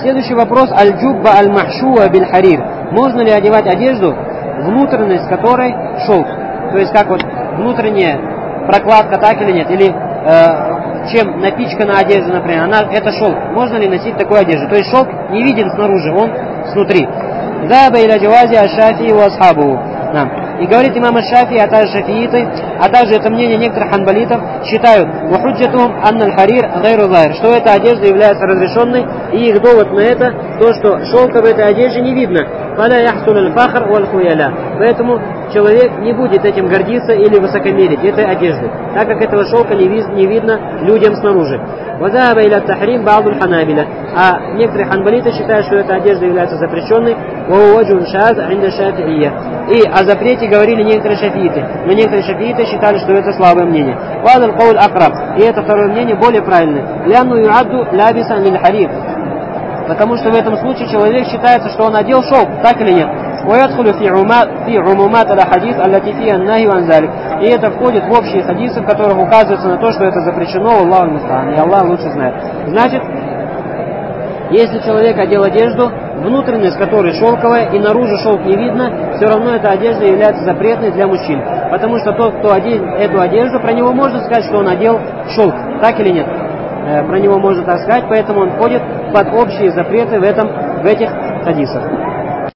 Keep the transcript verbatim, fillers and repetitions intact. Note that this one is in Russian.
Следующий вопрос. Аль-джубба аль-махшуа биль-харир. Можно ли одевать одежду, внутренность которой шелк? То есть как вот внутренняя прокладка, так или нет? Или э, чем напичкана одежда, например, она, это шелк. Можно ли носить такую одежду? То есть шелк не виден снаружи, он снутри. Заба иля джавази аш-Шафии ва асхабуху. И говорит имам аш-Шафии, а также шафииты, а также это мнение некоторых ханбалитов, считают, вахуджатум анналь харир гайру захир, что эта одежда является разрешенной, и их довод на это, то, что шелка в этой одежде не видно. Поэтому человек не будет этим гордиться или высокомерить этой одежды, так как этого шелка не, вид, не видно людям снаружи. А некоторые ханбалиты считают, что эта одежда является запрещенной. И о запрете говорили некоторые шафииты, но некоторые шафииты считали, что это слабое мнение. И это второе мнение более правильное. Потому что в этом случае человек считается, что он одел шелк, так или нет. И это входит в общие хадисы, в которых указывается на то, что это запрещено, Аллаху мустаан, и Аллах лучше знает. Значит, если человек одел одежду, внутренность которой шелковая, и наружу шелк не видно, все равно эта одежда является запретной для мужчин. Потому что тот, кто одел эту одежду, про него можно сказать, что он одел шелк, так или нет. Про него можно так сказать, поэтому он входит под общие запреты в, этом, в этих хадисах.